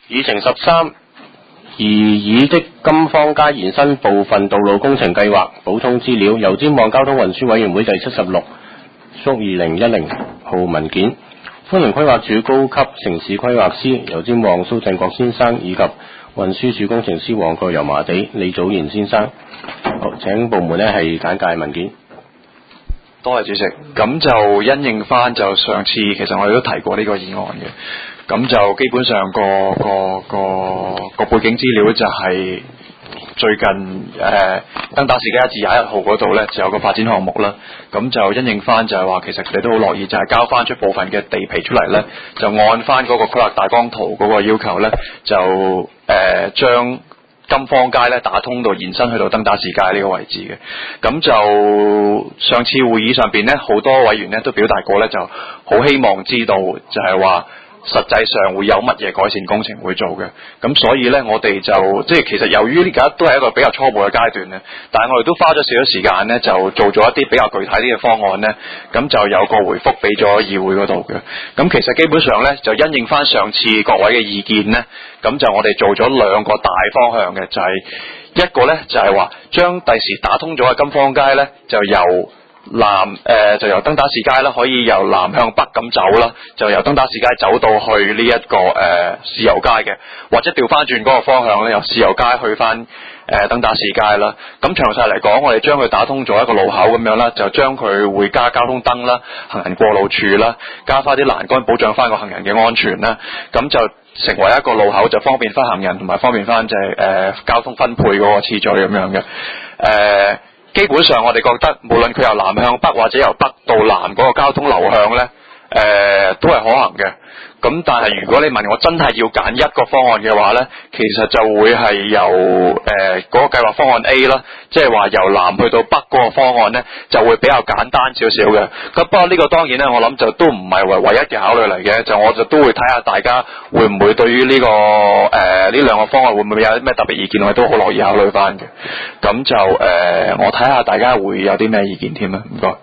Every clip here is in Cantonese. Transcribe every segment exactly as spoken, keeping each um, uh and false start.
議程十三，擬議的金芳街延伸部分道路工程計劃補充資料，油尖旺交通運輸委員會第七十六縮二零一零號文件，歡迎規劃署高級城市規劃師油尖旺蘇振國先生以及運輸署工程師旺角油麻地李祖賢先生。好，請部門呢係簡介文件。 多謝主席。咁就因應翻就上次其實我哋都提過呢個議案嘅，咁就基本上個個個個背景資料就係最近誒登打士街一至廿一號嗰度呢就有個發展項目啦，咁就因應翻就係話其實佢哋都好樂意就係交翻出部分嘅地皮出嚟呢，就按翻嗰個規劃大綱圖嗰個要求呢，就誒將、呃金芳街咧打通到延伸去到登打士街呢個位置嘅，咁就上次會議上邊咧，好多委員咧都表達過咧，就好希望知道就係話實際上會有乜嘢改善工程會做嘅，咁所以咧我哋就即係其實由於而家都係一個比較初步嘅階段咧，但係我哋都花咗少少時間咧，就做咗一啲比較具體啲嘅方案咧，咁就有個回覆俾咗議會嗰度嘅，咁其實基本上咧就因應翻上次各位嘅意見咧，咁就我哋做咗兩個大方向嘅，就係、是、一個咧就係話將第時打通咗嘅金芳街咧，就由南誒、呃、就由登打士街啦，可以由南向北咁走啦，就由登打士街走到去呢、這、一個誒豉油街嘅，或者調翻轉嗰個方向咧，由豉油街去翻誒登打士街啦。咁詳細嚟講，我哋將佢打通咗一個路口咁樣啦，就將佢會加交通燈啦、行人過路處啦，加翻啲欄杆保障翻個行人嘅安全啦，咁就成為一個路口，就方便翻行人同埋方便翻就係誒交通分配嗰個次序咁樣嘅誒。呃基本上我哋覺得無論佢由南向北或者由北到南嗰個交通流向呢，誒、呃、都係可行嘅。咁但係如果你問我真係要揀一個方案嘅話呢，其實就會係由誒嗰、呃那個計劃方案 A 啦，即係話由南去到北嗰個方案呢，就會比較簡單少少嘅。咁不過呢個當然呢，我諗就都唔係唯唯一嘅考慮嚟嘅，就我就都會睇下大家會唔會對於呢、這個誒呢兩個方案會唔會有咩特別意見，我都好樂意考慮翻嘅。咁就誒、呃、我睇下大家會有啲咩意見添啊，唔該。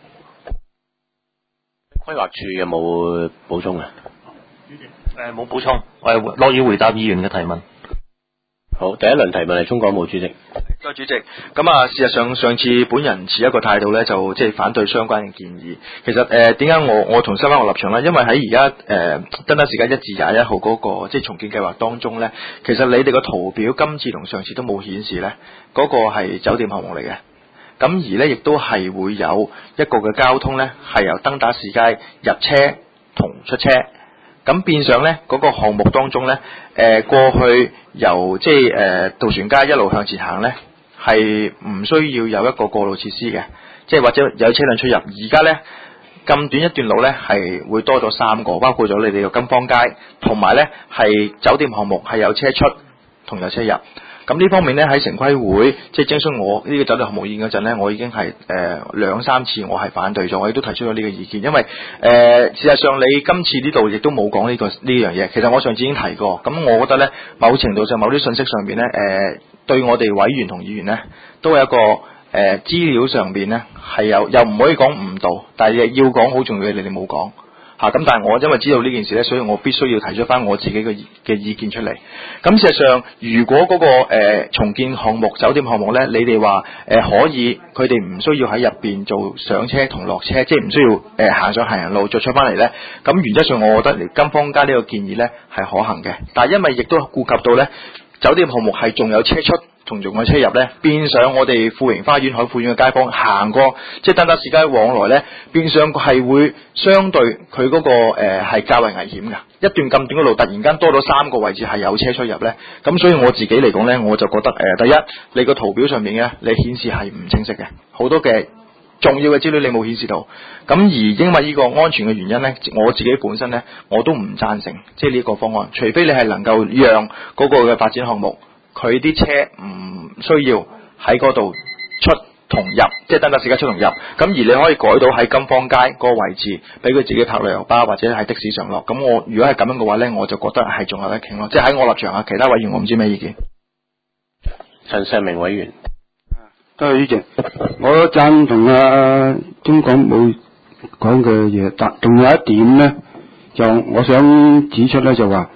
規劃處有冇補充啊？ 誒冇補充，我係樂意回答議員嘅提問。 好，第一輪提問係中港務主席。 多謝主席。咁啊，事實上上次本人持一個態度咧，就即係反對相關嘅建議。其實誒點解我我同收翻個立場咧？因為喺而家誒登打士街一至廿一號嗰、那個即係重建計劃當中咧，其實你哋個圖表今次同上次都冇顯示咧，嗰、那個係酒店項目嚟嘅。咁而咧亦都係會有一個嘅交通咧，係由登打士街入車同出車。咁變相咧，嗰、那個項目當中咧，誒、呃、過去由即係誒渡船街一路向前行咧，係唔需要有一個過路設施嘅，即係或者有車輛出入。而家咧咁短一段路咧，係會多咗三個，包括咗你哋嘅金芳街，同埋咧係酒店項目係有車出同有車入。咁呢方面咧喺城規會即係徵詢我呢個酒店項目意見嗰陣咧，我已經係誒兩三次我係反對咗，我亦都提出咗呢個意見，因為誒、呃、事實上你今次呢度亦都冇講呢個呢樣嘢。其實我上次已經提過，咁我覺得咧某程度上某啲信息上邊咧誒對我哋委員同議員咧都係一個誒、呃、資料上邊咧係有又唔可以講誤導，但係要講好重要嘅你哋冇講。嚇咁、啊，但係我因為知道呢件事咧，所以我必須要提出翻我自己嘅嘅意見出嚟。咁事實上，如果嗰、那個、呃、重建項目、酒店項目咧，你哋話誒可以，佢哋唔需要喺入邊做上車同落車，即係唔需要誒、呃、行上行人路再出翻嚟咧。咁原則上，我覺得金芳街呢個建議咧係可行嘅。但係因為亦都顧及到咧酒店項目係仲有車出。同仲有車入咧，變相我哋富盈花園、海富苑嘅街坊行過，即係登打士街往來咧，變相係會相對佢嗰、那個誒係、呃、較為危險嘅。一段咁短嘅路，突然間多咗三個位置係有車出入咧，咁所以我自己嚟講咧，我就覺得誒、呃，第一你個圖表上面咧，你顯示係唔清晰嘅，好多嘅重要嘅資料你冇顯示到。咁而因為呢個安全嘅原因咧，我自己本身咧我都唔贊成即係呢個方案，除非你係能夠讓嗰個嘅發展項目。佢啲車唔需要喺嗰度出同入，即係登打士街出同入。咁而你可以改到喺金芳街嗰個位置，俾佢自己泊旅遊巴或者喺的士上落。咁我如果係咁樣嘅話咧，我就覺得係仲有得傾咯。即係喺我立場啊，其他委員我唔知咩意見。 陳世明委員， 多謝主席，我贊同啊中港務講嘅嘢，但仲有一點咧，就我想指出咧，就話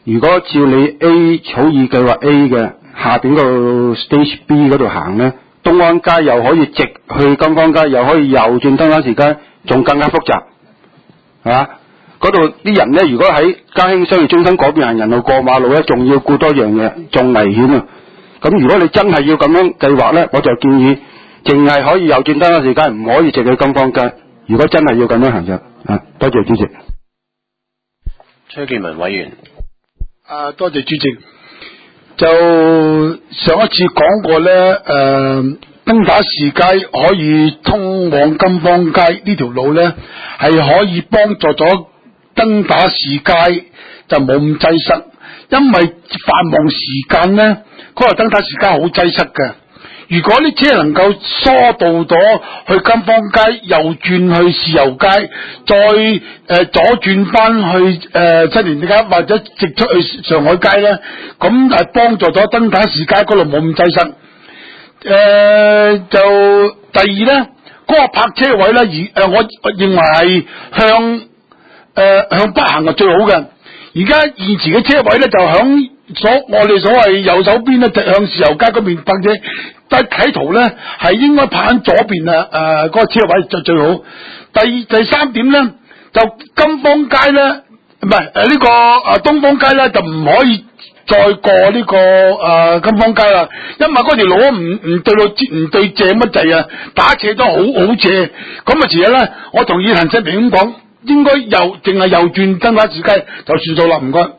如果照你 A 草擬計劃 A 嘅下邊個 Stage B 嗰度行咧，東安街又可以直去金芳街，又可以右轉登打士街，仲更加複雜，係嘛？嗰度啲人咧，如果喺嘉興商業中心嗰邊行人路過馬路咧，仲要顧多樣嘢，仲危險啊！咁如果你真係要咁樣計劃咧，我就建議淨係可以右轉登打士街，唔可以直去金芳街。如果真係要咁樣行就啊，多謝主席。 崔建文委員。 啊，多謝主席。就上一次講過咧，誒、呃，登打士街可以通往金芳街呢條路咧，係可以幫助咗登打士街就冇咁擠塞，因為繁忙時間咧，嗰、那個登打士街好擠塞嘅。如果啲車能夠疏導咗去金芳街，右轉去豉油街，再誒、呃、左轉翻去誒新年街，或者直出去上海街咧，咁係幫助咗登打士街嗰度冇咁擠塞。誒、呃，就第二咧，嗰、那個泊車位咧，而誒我我認為係向誒、呃、向北行係最好嘅。而家現時嘅車位咧，就響所我哋所謂右手邊咧，直向豉油街嗰邊泊車。但睇圖咧，係應該泊喺左邊啊！誒、呃，嗰、那個車位就最好。第二、第三點咧，就金芳街咧，唔係誒呢個誒東方街咧，就唔可以再過呢、這個誒、呃、金芳街啦，因為嗰條路唔唔對路唔對正乜滯啊，打斜都好好斜。咁啊，遲日咧，我同意陳世明咁講，應該右淨係右轉登打士街就算數啦。唔該。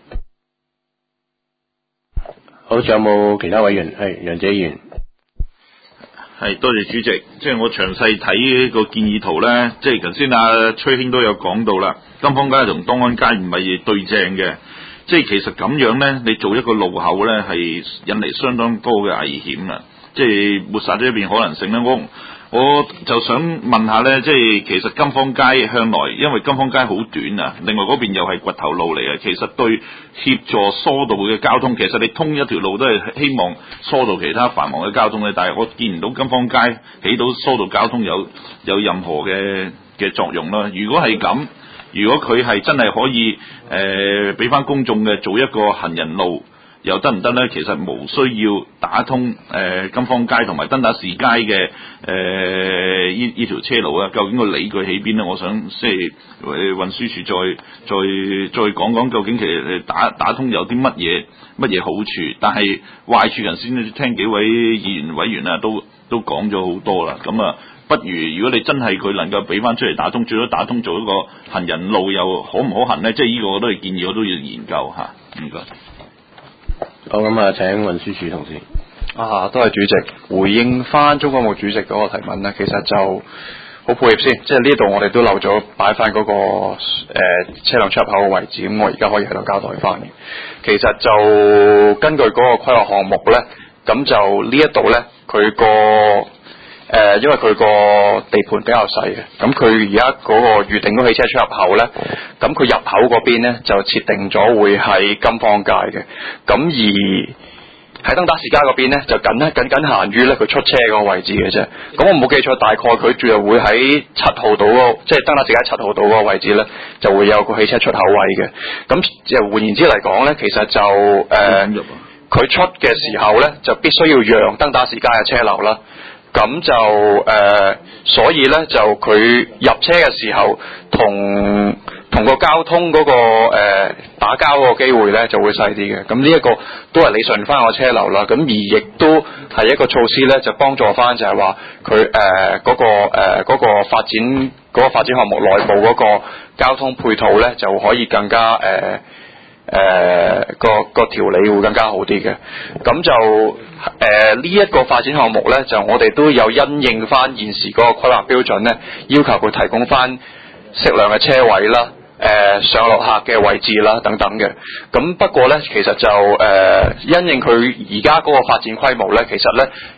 好，仲有冇其他委員？係楊姐議員。 係，多謝主席。即係我詳細睇呢個建議圖咧，即係頭先阿崔兄都有講到啦，金芳街同東安街唔係對正嘅，即係其實咁樣咧，你做一個路口咧，係引嚟相當高嘅危險啦，即係抹殺咗一邊可能性咧。我我就想問下咧，即係其實金芳街向來因為金芳街好短啊，另外嗰邊又係掘頭路嚟嘅，其實對協助疏導嘅交通，其實你通一條路都係希望疏導其他繁忙嘅交通咧，但係我見唔到金芳街起到疏導交通有有任何嘅嘅作用啦。如果係咁，如果佢係真係可以誒俾翻公眾嘅做一個行人路，又得唔得咧？其實無需要打通誒、呃、金芳街同埋登打士街嘅誒依依條車路啊。究竟個理據喺邊咧？我想即係誒運輸署再再再講講，究竟其實打打通有啲乜嘢乜嘢好處？但係壞處人先聽幾位議員委員啊，都都講咗好多啦。咁啊，不如如果你真係佢能夠俾翻出嚟打通，最多打通做一個行人路又可唔可行咧？即係呢個我都係建議，我都要研究嚇。唔該。 好，咁啊，請運輸署同事。 啊，多謝主席。回應翻中國務主席嗰個提問咧，其實就好配合先，即係呢度我哋都漏咗擺翻嗰個誒、呃、車輛出入口嘅位置，咁我而家可以喺度交代翻嘅。其實就根據嗰個規劃項目咧，咁就呢一度咧，佢個誒，因為佢個地盤比較細嘅，咁佢而家嗰個預定嗰汽車出入口咧，咁佢入口嗰邊咧就設定咗會喺金芳街嘅，咁而喺登打士街嗰邊咧就僅僅僅限於咧佢出車嗰個位置嘅啫。咁我冇記錯，大概佢仲係會喺七號道嗰個，即係登打士街七號道嗰個位置咧，就會有個汽車出口位嘅。咁就換言之嚟講咧，其實就誒，佢、呃、出嘅時候咧就必須要讓登打士街嘅車流啦。咁就誒、呃，所以咧就佢入車嘅時候，同同個交通嗰、那個、呃、打交嗰個機會咧就會細啲嘅。咁呢一個都係理順翻個車流啦。咁而亦都係一個措施咧，就幫助翻就係話佢誒嗰個誒嗰、呃那個發展嗰、那個發展項目內部嗰個交通配套咧就可以更加誒。呃誒、呃，個個條理會更加好啲嘅，咁就誒呢一個發展項目咧，就我哋都有因應翻現時嗰個規劃標準咧，要求佢提供翻適量嘅車位啦，誒、呃、上落客嘅位置啦等等嘅。咁不過咧，其實就誒、呃、因應佢而家嗰個發展規模咧，其實咧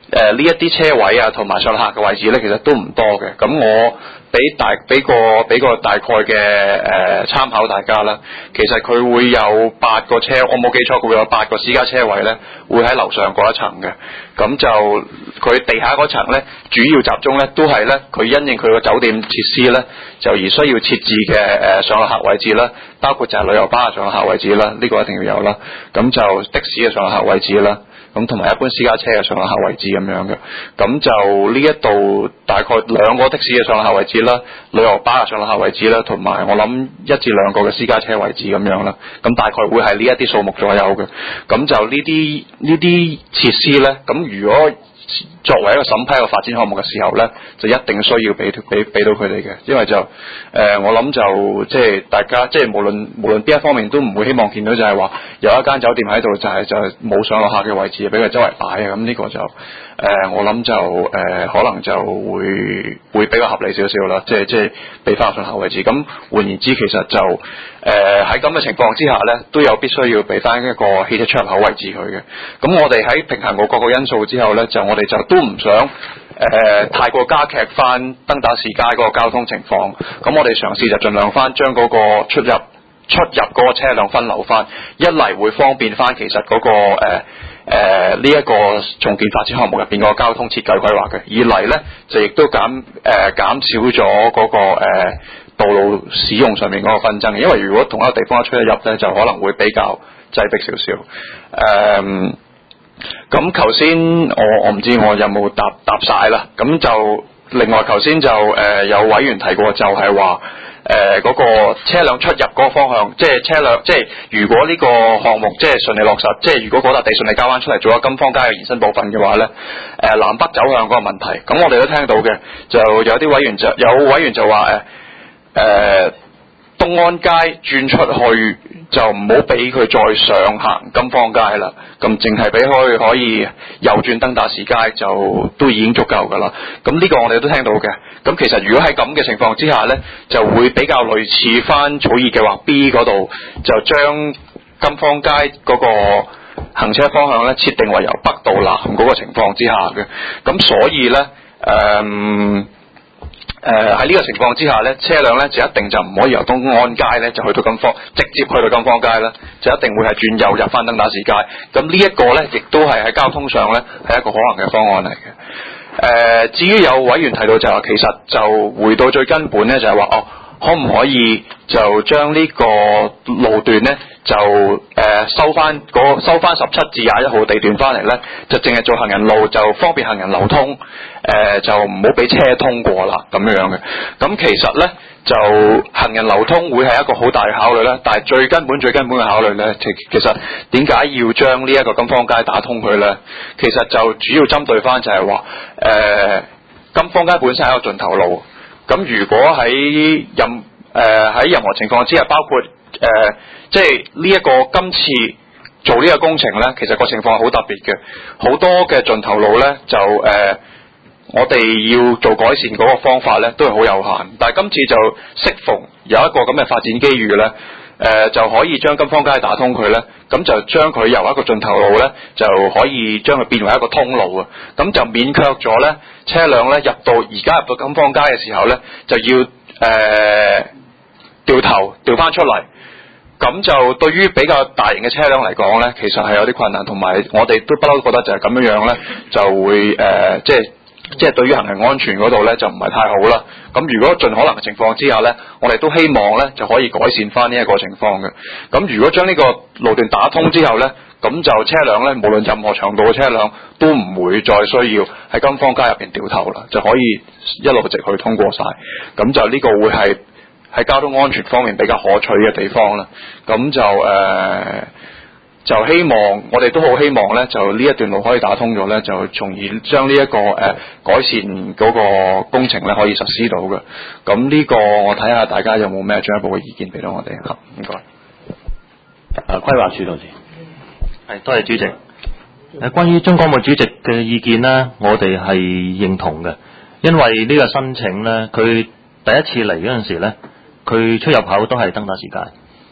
誒呢一啲車位啊，同埋上落客嘅位置咧，其實都唔多嘅。咁我俾大俾個俾個大概嘅誒參考大家啦。其實佢會有八個車，我冇記錯，佢會有八個私家車位咧，會喺樓上嗰一層嘅。咁就佢地下嗰層咧，主要集中咧都係咧，佢因應佢個酒店設施咧，就而需要設置嘅誒上落客位置啦，包括就係旅遊巴嘅上落客位置啦，呢、這個一定要有啦。咁就的士嘅上落客位置啦。咁同埋一般私家車嘅上落客位置咁樣嘅，咁就呢一度大概兩個的士嘅上落客位置啦，旅遊巴嘅上落客位置啦，同埋我諗一至兩個嘅私家車位置咁樣啦，咁大概會係呢一啲數目左右嘅，咁就呢啲呢啲設施咧，咁如果作為一個審批一個發展項目嘅時候咧，就一定需要俾俾俾到佢哋嘅，因為就誒、呃、我諗就即係大家即係無論無論邊一方面都唔會希望見到就係話有一間酒店喺度就係、是、就係、是、冇上落客嘅位置俾佢周圍擺啊，咁呢個就誒、呃、我諗就誒、呃、可能就會會比較合理少少啦，即係即係俾翻上落客位置。咁換言之，其實就誒喺咁嘅情況之下咧，都有必須要俾翻一個汽車出入口位置佢嘅。咁我哋喺平衡過各個因素之後咧，就我哋就都唔想誒、呃、太過加劇翻登打士街嗰個交通情況，咁我哋嘗試就盡量翻將嗰個出入出入嗰個車輛分流翻，一嚟會方便翻其實嗰、嗰個誒誒呢一個重建發展項目入邊個交通設計規劃嘅，二嚟咧就亦都減誒、呃、減少咗嗰、嗰個誒、呃、道路使用上面嗰個紛爭，因為如果同一個地方一出一入咧，就可能會比較擠迫少少誒。呃咁頭先我我唔知我有冇答答晒啦，咁就另外頭先就誒、呃、有委員提過就係話誒嗰個車輛出入嗰個方向，即係車輛即係如果呢個項目即係順利落實，即係如果嗰笪地順利交翻出嚟做咗金芳街嘅延伸部分嘅話咧，誒、呃、南北走向嗰個問題，咁我哋都聽到嘅，就有啲委員就有委員就話誒誒東安街轉出去就唔好俾佢再上行金芳街啦，咁淨係俾佢可以右轉登打士街就都已經足夠噶啦。咁呢個我哋都聽到嘅。咁其實如果喺咁嘅情況之下呢，就會比較類似翻草擬計劃 B 嗰度，就將金芳街嗰個行車方向呢設定為由北到南嗰個情況之下嘅。咁所以呢。誒、嗯。誒喺呢個情況之下咧，車輛咧就一定就唔可以由東安街咧就去到金芳，直接去到金芳街啦，就一定會係轉右入翻登打士街。咁呢一個咧，亦都係喺交通上咧係一個可能嘅方案嚟嘅。誒、呃，至於有委員提到就話，其實就回到最根本咧，就係話哦，可唔可以就將呢個路段咧就誒、呃、收翻嗰收翻十七至廿一號地段翻嚟咧，就淨係做行人路，就方便行人流通。誒、呃、就唔好俾車通過啦，咁樣樣嘅。咁其實咧就行人流通會係一個好大嘅考慮咧，但係最根本最根本嘅考慮咧，其其實點解要將呢一個金芳街打通佢咧？其實就主要針對翻就係話誒金芳街本身係一個盡頭路，咁如果喺任誒喺、呃、任何情況之下，包括誒、呃、即係呢一個今次做呢個工程咧，其實個情況係好特別嘅，好多嘅盡頭路咧就誒。呃我哋要做改善嗰個方法咧，都係好有限。但係今次就適逢有一個咁嘅發展機遇咧，誒、呃、就可以將金芳街打通佢咧，咁就將佢由一個盡頭路咧，就可以將佢變為一個通路啊。咁就免卻咗咧車輛咧入到而家入到金芳街嘅時候咧，就要誒、呃、掉頭掉翻出嚟。咁就對於比較大型嘅車輛嚟講咧，其實係有啲困難，同埋我哋都不嬲覺得就係咁樣樣咧，就會誒、呃、即係。即係對於行人安全嗰度咧就唔係太好啦。咁如果盡可能嘅情況之下咧，我哋都希望咧就可以改善翻呢一個情況嘅。咁如果將呢個路段打通之後咧，咁就車輛咧無論任何長度嘅車輛都唔會再需要喺金芳街入邊掉頭啦，就可以一路直去通過晒。咁就呢個會係喺交通安全方面比較可取嘅地方啦。咁就誒。呃就希望我哋都好希望咧，就呢一段路可以打通咗咧，就從而將呢一個誒、呃、改善嗰個工程咧可以實施到嘅。咁呢個我睇下大家有冇咩進一步嘅意見俾到我哋嚇，唔該。 誒，規劃署同志， 係多謝主席。誒，關於鍾國務主席嘅意見呢，我哋係認同嘅，因為呢個申請咧，佢第一次嚟嗰陣時咧，佢出入口都係登打士街。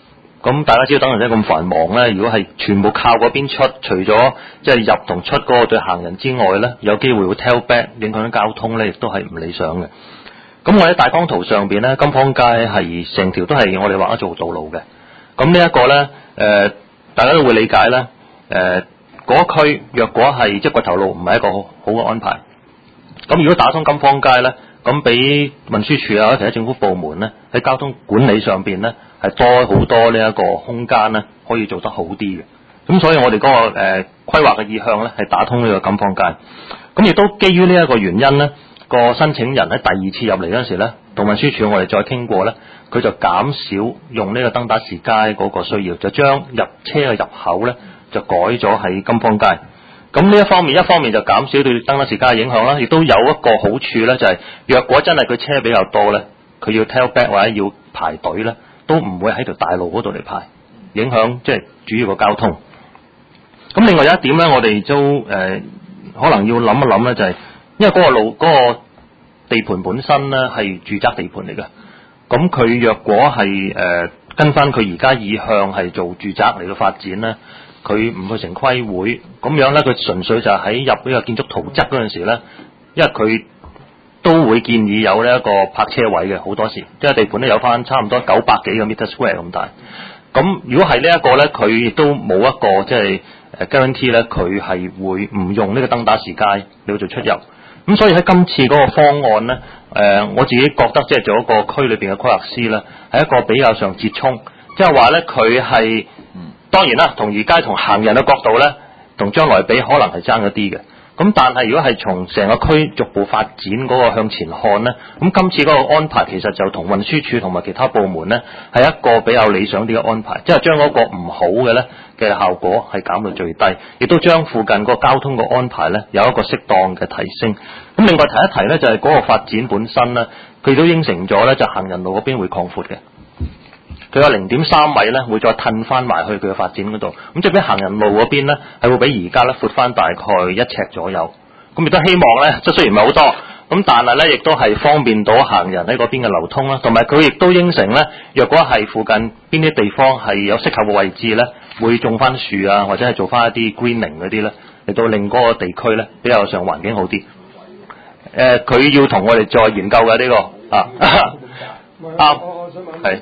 咁大家知道等人仔咁繁忙咧，如果係全部靠嗰邊出，除咗即係入同出嗰個對行人之外咧，有機會會 tail back 影響啲交通咧，亦都係唔理想嘅。咁我喺大綱圖上邊咧，金芳街係成條都係我哋畫咗做道路嘅。咁呢一個咧，誒、呃、大家都會理解咧，誒嗰區若果係即係掘頭路唔係一個好好嘅安排。咁如果打通金芳街咧，咁俾運輸署啊，或者其他政府部門咧喺交通管理上邊咧，係多好多呢一個空間咧，可以做得好啲嘅。咁所以我哋嗰、那個誒規劃嘅意向咧，係打通呢個金芳街。咁亦都基於呢一個原因咧，個申請人喺第二次入嚟嗰陣時咧，同運輸署我哋再傾過咧，佢就減少用呢個登打士街嗰個需要，就將入車嘅入口咧就改咗喺金芳街。咁呢一方面，一方面就減少對登打士街嘅影響啦，亦都有一個好處咧，就係、是、若果真係佢車比較多咧，佢要 tail back 或者要排隊咧，都唔會喺條大路嗰度嚟排，影響即係主要個交通。咁另外有一點咧，我哋都誒、呃、可能要諗一諗咧，就係、是、因為嗰個路嗰、那個地盤本身咧係住宅地盤嚟嘅，咁佢若果係誒、呃、跟翻佢而家意向係做住宅嚟到發展咧，佢唔去成規會咁樣咧，佢純粹就係喺入呢個建築圖則嗰陣時咧，因為佢都會建議有呢一個泊車位嘅，好多時即係地盤咧有翻差唔多九百幾個 meter square 咁大。咁如果係呢一個咧，佢亦都冇一個即係誒 guarantee 咧，佢係會唔用呢個登打士街嚟做出入。咁所以喺今次嗰個方案咧，誒、呃、我自己覺得即係做一個區裏邊嘅規劃師咧，係一個比較上折衷，即係話咧佢係當然啦，同而家同行人嘅角度咧，同將來比可能係爭咗啲嘅。咁但係如果係從成個區逐步發展嗰個向前看咧，咁今次嗰個安排其實就同運輸署同埋其他部門咧係一個比較理想啲嘅安排，即係將嗰個唔好嘅咧嘅效果係減到最低，亦都將附近個交通嘅安排咧有一個適當嘅提升。咁另外提一提咧，就係嗰個發展本身咧，佢都應承咗咧，就行人路嗰邊會擴闊嘅。佢有零點三米咧，會再褪翻埋去佢嘅發展嗰度，咁即係俾行人路嗰邊咧，係會比而家咧闊翻大概一尺左右。咁亦都希望咧，即係雖然唔係好多，咁但係咧亦都係方便到行人喺嗰邊嘅流通啦。同埋佢亦都應承咧，若果係附近邊啲地方係有適合嘅位置咧，會種翻樹啊，或者係做翻一啲 greening 嗰啲咧，嚟到令嗰個地區咧比較上環境好啲。誒、呃，佢要同我哋再研究嘅呢、這個啊，啱係。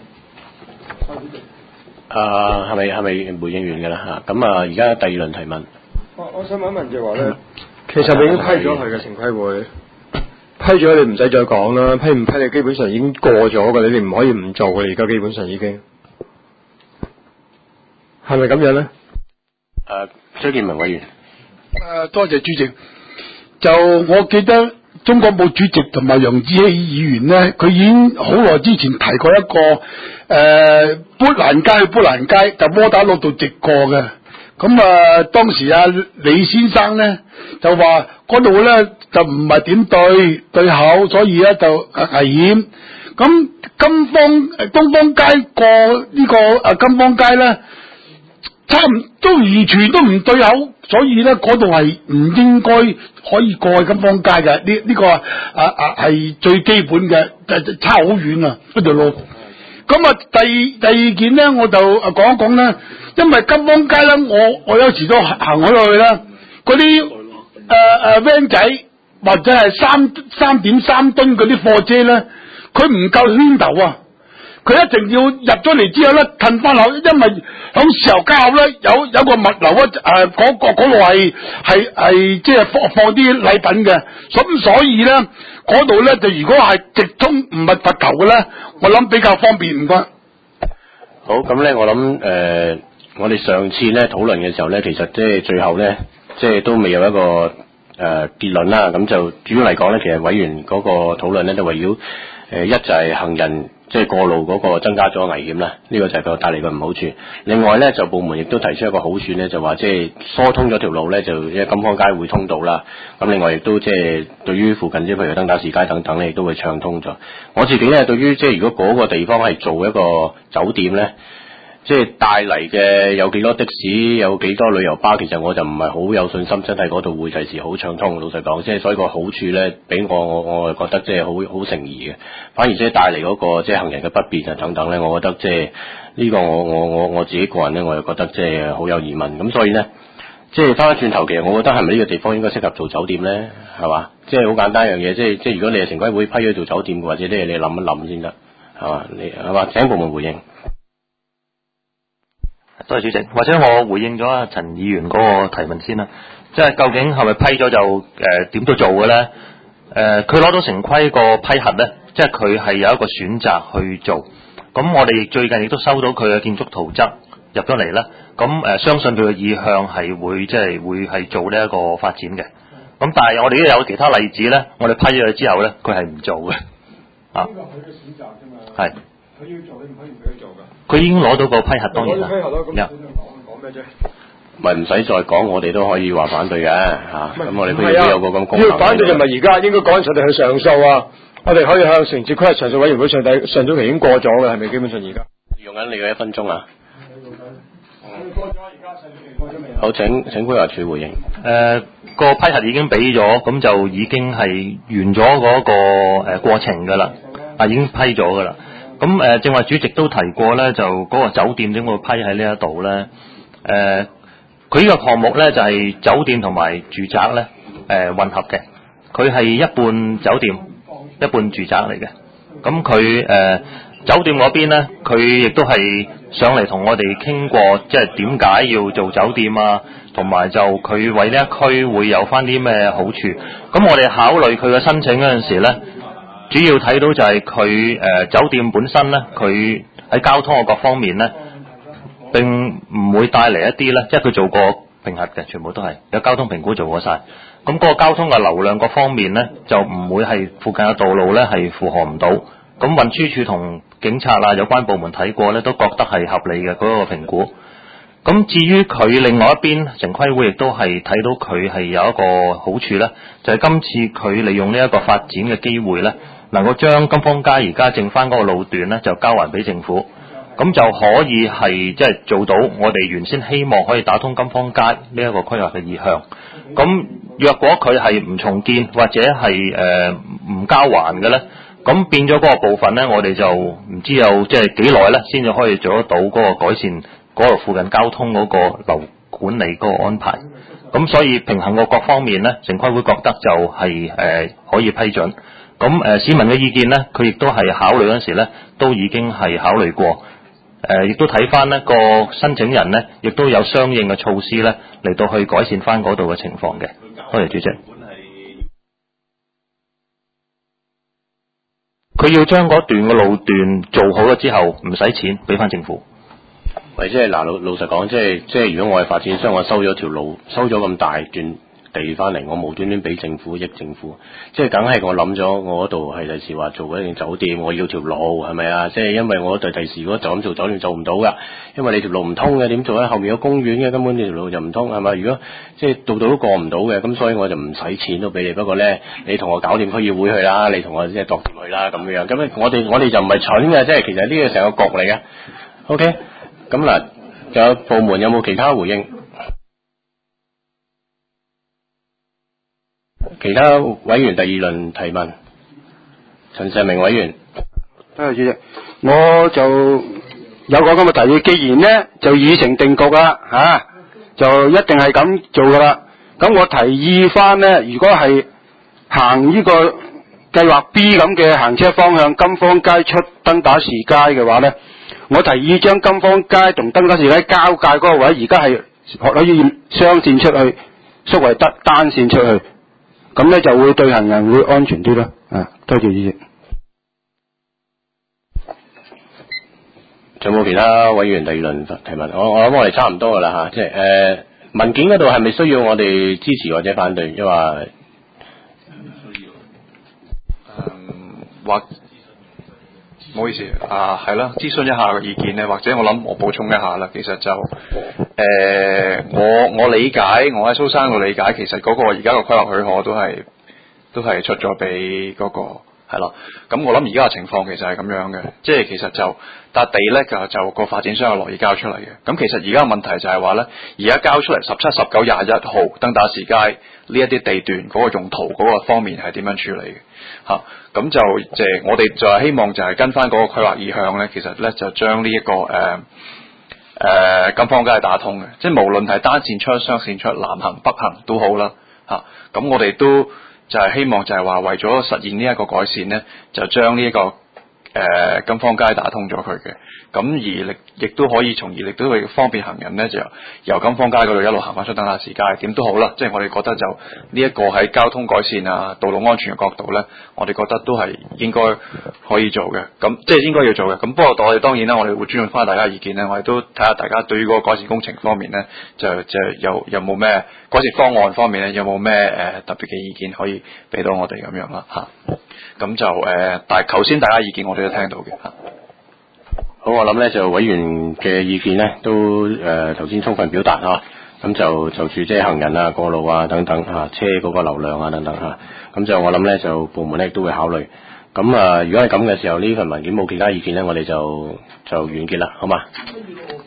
啊，係咪係咪回應完嘅啦嚇？咁啊，而家第二輪提問。 我我想問一問就話咧，其實你已經批咗佢嘅城規會，批咗你唔使再講啦，批唔批你基本上已經過咗嘅，你哋唔可以唔做嘅，而家基本上已經係咪咁樣咧？ 誒，張建文委員。 誒，多謝主席。就我記得中國部主席同埋楊志熙議員咧，佢已經好耐之前提過一個誒、呃、砵蘭街去砵蘭街，就窩打老道直過嘅。咁啊，當時啊李先生咧就話嗰度咧就唔係點對對口，所以咧就誒危險。咁金芳誒東方街過呢個誒金芳街咧，差唔都完全都唔對口，所以咧嗰度係唔應該可以過去金芳街嘅。呢、這、呢個啊啊係最基本嘅，就差好遠啊嗰條路。咁啊，第第二件咧，我就誒講一講咧，因為金芳街咧，我我有時都行開去啦，嗰啲誒誒 van 仔或者係三三點三噸嗰啲貨車咧，佢唔夠圈頭啊！佢一定要入咗嚟之後咧，褪翻口，因為響石油街口咧有有個物流啊，誒、呃、嗰、那個嗰度係係係即係放放啲禮品嘅，咁所以咧嗰度咧就如果係直通唔係佛頭嘅咧，我諗比較方便唔該。 好，咁咧我諗誒、呃，我哋上次咧討論嘅時候咧，其實即係最後咧，即係都未有一個誒、呃、結論啦。咁就主要嚟講咧，其實委員嗰個討論咧就圍繞誒一就係行人。即係過路嗰個增加咗危險啦，呢、這個就係佢帶嚟嘅唔好處。另外咧，就部門亦都提出一個好處咧，就話即係疏通咗條路咧，就因為金芳街會通道啦。咁另外亦都即係對於附近啲譬如登打士街等等咧，亦都會暢通咗。我自己咧對於即係如果嗰個地方係做一個酒店咧， 即係帶嚟嘅有幾多的士，有幾多旅遊巴，其實我就唔係好有信心，真係嗰度會第時好暢通。老實講，即係所以個好處咧，俾我我我係覺得即係好好誠意嘅。反而即係帶嚟嗰個即係行人嘅不便啊等等咧，我覺得即係呢個我我我我自己個人咧，我又覺得即係好有疑問。咁所以咧，即係翻返轉頭，其實我覺得係咪呢個地方應該適合做酒店咧？係嘛？即係好簡單一樣嘢，即係即係如果你係城規會批咗做酒店，或者啲你諗一諗先得，係嘛？你係嘛？請部門回應。 多謝主席，或者我回應咗阿陳議員嗰個提問先啦，即係究竟係咪批咗就誒點、呃、都做嘅咧？誒、呃，佢攞到城規個批核咧，即係佢係有一個選擇去做。咁我哋最近亦都收到佢嘅建築圖則入咗嚟啦。咁誒、呃，相信佢嘅意向係會即係會係做呢一個發展嘅。咁但係我哋都有其他例子咧，我哋批咗佢之後咧，佢係唔做嘅。啊，呢個佢嘅選擇啫嘛。係。佢要做，你唔可以唔俾佢做㗎。佢已經攞到個批核，當然啦。咁講咩啫？ 咪唔使再講，我哋都可以話反對嘅嚇。咁我哋佢都有個咁功能。 要反對就唔係而家，應該趕緊我哋去上訴啊！我哋可以向城市規劃上訴委員會上底上訴期已經過咗嘅，係咪基本上而家？ 用緊你嘅一分鐘啊！ 過咗而家上訴期過咗未？ 好，請請規劃處回應。 誒、呃、個批核已經俾咗，咁就已經係完咗嗰、那個誒、呃、過程㗎啦，啊已經批咗㗎啦。咁誒、呃，正話主席都提過咧，就嗰個酒店點會批喺呢一度咧？誒、呃，佢呢個項目咧就係、是、酒店同埋住宅咧誒、呃、混合嘅，佢係一半酒店一半住宅嚟嘅。咁佢誒酒店嗰邊咧，佢亦都係上嚟同我哋傾過，即係點解要做酒店啊？同埋就佢為呢一區會有翻啲咩好處？咁我哋考慮佢嘅申請嗰陣時咧。主要睇到就係佢誒酒店本身咧，佢喺交通嘅各方面咧，並唔會帶嚟一啲咧，即係佢做過評核嘅，全部都係有交通評估做過晒。咁嗰個交通嘅流量各方面咧，就唔會係附近嘅道路咧係負荷唔到。咁運輸署同警察啊有關部門睇過咧，都覺得係合理嘅嗰個評估。咁至於佢另外一邊，城規會亦都係睇到佢係有一個好處咧，就係、是、今次佢利用呢一個發展嘅機會咧，能夠將金芳街而家剩翻嗰個路段咧，就交還俾政府，咁就可以係即係做到我哋原先希望可以打通金芳街呢一個規劃嘅意向。咁若果佢係唔重建或者係誒唔交還嘅咧，咁變咗嗰個部分咧，我哋就唔知有即係幾耐咧，先至可以做得到嗰個改善嗰度附近交通嗰個流管理嗰個安排。咁所以平衡個各方面咧，城規會覺得就係、是、誒、呃、可以批准。咁誒、呃、市民嘅意見咧，佢亦都係考慮嗰陣時咧，都已經係考慮過。誒、呃，亦都睇翻呢個申請人咧，亦都有相應嘅措施咧，嚟到去改善翻嗰度嘅情況嘅。多謝主席。佢要將嗰段嘅路段做好咗之後，唔使錢，俾翻政府。 喂，即係嗱，老老實講，即係即係，如果我係發展商，我收咗條路，收咗咁大段地翻嚟，我無端端俾政府益政府，即係梗係我諗咗，我嗰度係第時話做嗰間酒店，我要條路係咪啊？即係因為我對第時如果就咁做酒店做唔到噶，因為你條路唔通嘅，點做咧？後面有公園嘅，根本你條路就唔通係咪？如果即係度度都過唔到嘅，咁所以我就唔使錢都俾你。不過咧，你同我搞掂區議會去啦，你同我即係度掂去啦咁樣。咁我哋我哋就唔係蠢嘅，即係其實呢個成個局嚟嘅。OK。咁嗱，仲有部門有冇其他回應？其他委員第二輪提問，陳世明委員。 多謝主席，我就有個咁嘅提議，既然呢就已成定局啦，嚇、啊，就一定係咁做噶啦。咁我提議翻呢，如果係行呢個計劃 B 咁嘅行車方向，金芳街出登打士街嘅話呢。我提議將金芳街同登打士街交界嗰個位，而家係可以雙線出去，縮為得單線出去，咁咧就會對行人會安全啲咯。啊，多謝主席。 仲有冇其他委員第二輪提問？我我諗我哋差唔多噶啦吓，即係誒、呃、文件嗰度係咪需要我哋支持或者反對？因為需要。 嗯，或。唔好意思啊，係啦，諮詢一下個意見咧，或者我諗我補充一下啦。其實就誒、呃，我我理解，我喺蘇生度理解，其實嗰個而家個規劃許可都係都係出咗俾嗰個係咯。咁我諗而家嘅情況其實係咁樣嘅，即係其實就笪地咧就就個發展商係樂意交出嚟嘅。咁其實而家嘅問題就係話咧，而家交出嚟十七、十九、廿一號登打士街呢一啲地段嗰個用途嗰個方面係點樣處理嘅嚇？咁、啊、就即係我哋就係希望就係跟翻嗰個規劃意向咧，其實咧就將呢一個誒。呃誒、呃、金方街打通嘅，即係無論係單線出、雙線出、南行、北行都好啦嚇。咁、啊、我哋都就係希望就係話為咗實現呢一個改善咧，就將呢一個誒、呃、金方街打通咗佢嘅。咁而亦亦都可以從而亦都會方便行人咧，就由金方街嗰度一路行翻出登打士街，點都好啦。即係我哋覺得就呢一個喺交通改善啊、道路安全嘅角度咧，我哋覺得都係應該可以做嘅。咁即係應該要做嘅。咁不過我哋當然啦，我哋會尊重翻大家嘅意見咧，我哋都睇下大家對於嗰個改善工程方面咧，就就有有冇咩改善方案方面咧，有冇咩誒特別嘅意見可以俾到我哋咁樣啦嚇。咁就誒、呃，但係頭先大家意見我哋都聽到嘅嚇。 好，我諗咧就委員嘅意見咧都誒頭先充分表達嚇，咁就就住即係行人啊、過路啊等等嚇、啊，車嗰個流量啊等等嚇，咁、啊、就我諗咧就部門咧都會考慮。咁啊，如果係咁嘅時候，呢份文件冇其他意見咧，我哋就就完結啦，好嘛？